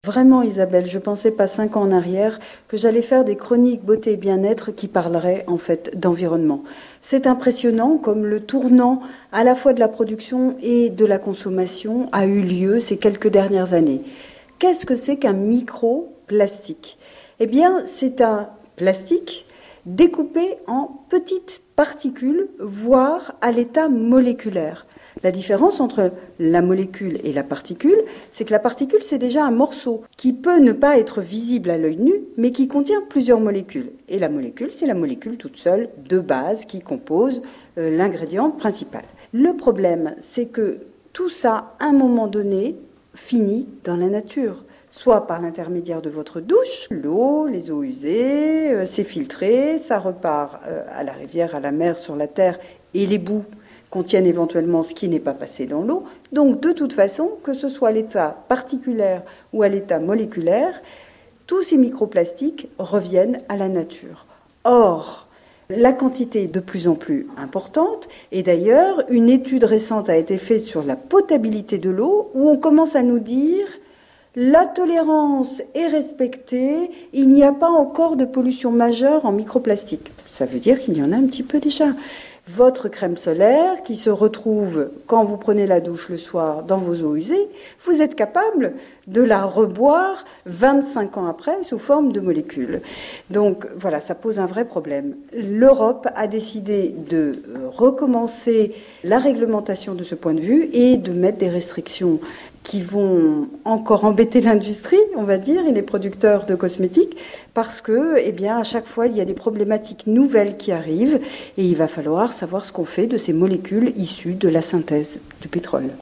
Vraiment Isabelle, je pensais pas 5 ans en arrière que j'allais faire des chroniques beauté et bien-être qui parleraient en fait d'environnement. C'est impressionnant comme le tournant à la fois de la production et de la consommation a eu lieu ces quelques dernières années. Qu'est-ce que c'est qu'un microplastique? Eh bien, c'est un plastique découpé en petites particules, voire à l'état moléculaire. La différence entre la molécule et la particule, c'est que la particule, c'est déjà un morceau qui peut ne pas être visible à l'œil nu, mais qui contient plusieurs molécules. Et la molécule, c'est la molécule toute seule de base qui compose l'ingrédient principal. Le problème, c'est que tout ça, à un moment donné, finit dans la nature. Soit par l'intermédiaire de votre douche, l'eau, les eaux usées, c'est filtré, ça repart à la rivière, à la mer, sur la terre, et les boues contiennent éventuellement ce qui n'est pas passé dans l'eau. Donc, de toute façon, que ce soit à l'état particulaire ou à l'état moléculaire, tous ces microplastiques reviennent à la nature. Or, la quantité est de plus en plus importante, et d'ailleurs, une étude récente a été faite sur la potabilité de l'eau, où on commence à nous dire la tolérance est respectée, il n'y a pas encore de pollution majeure en microplastique. Ça veut dire qu'il y en a un petit peu déjà. Votre crème solaire qui se retrouve quand vous prenez la douche le soir dans vos eaux usées, vous êtes capable de la reboire 25 ans après sous forme de molécules. Donc voilà, ça pose un vrai problème. L'Europe a décidé de recommencer la réglementation de ce point de vue et de mettre des restrictions qui vont encore embêter l'industrie, on va dire, et les producteurs de cosmétiques, parce que, eh bien, à chaque fois, il y a des problématiques nouvelles qui arrivent, et il va falloir savoir ce qu'on fait de ces molécules issues de la synthèse du pétrole.